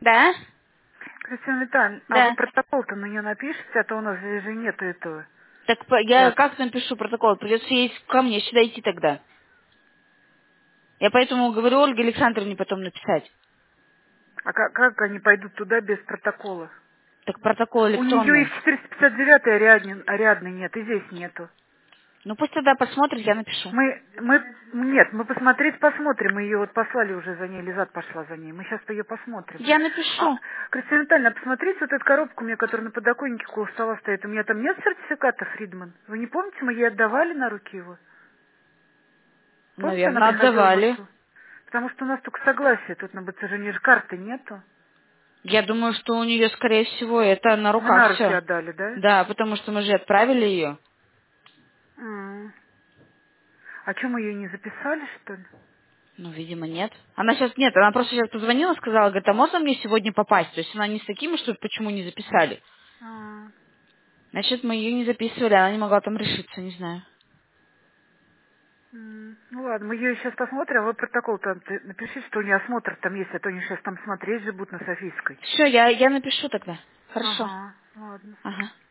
Да? Кристина Витальевна, а вы Да. протокол-то на нее напишите, а то у нас здесь же нету этого. Так я Да. как напишу протокол? Придется ей ко мне сюда идти тогда. Я поэтому говорю Ольге Александровне потом написать. А как они пойдут туда без протокола? Так протокол У нее и электронный. в 459 рядный нет, и здесь нету. Ну пусть тогда посмотрит, я напишу. Нет, мы посмотреть посмотрим, мы ее вот послали уже за ней, Лизат пошла за ней, мы сейчас ее посмотрим. Я А, напишу. Кристина Витальевна, посмотрите вот эту коробку у меня, которая на подоконнике около стола стоит, у меня там нет сертификата, Фридман? Вы не помните, мы ей отдавали на руки его? Помните, она Наверное, приходила в отдавали. Москву? Потому что у нас только согласие, тут на БЦЖ, же карты нету. Я думаю, что у нее, скорее всего, это на Мы руках на руки все. отдали, да? Да, потому что мы же отправили ее. М. А что, мы ее не записали, что ли? Ну, видимо, нет. Она сейчас нет, она просто сейчас позвонила, сказала, говорит, а можно мне сегодня попасть? То есть она не с такими, что почему не записали? А. Значит, мы ее не записывали, она не могла там решиться, не знаю. Ну ладно, мы ее сейчас посмотрим, а вы протокол там напишите, что у нее осмотр там есть, а то они сейчас там смотреть же будут на Софийской. Все, я напишу тогда. Хорошо. Ага, ладно. Ага.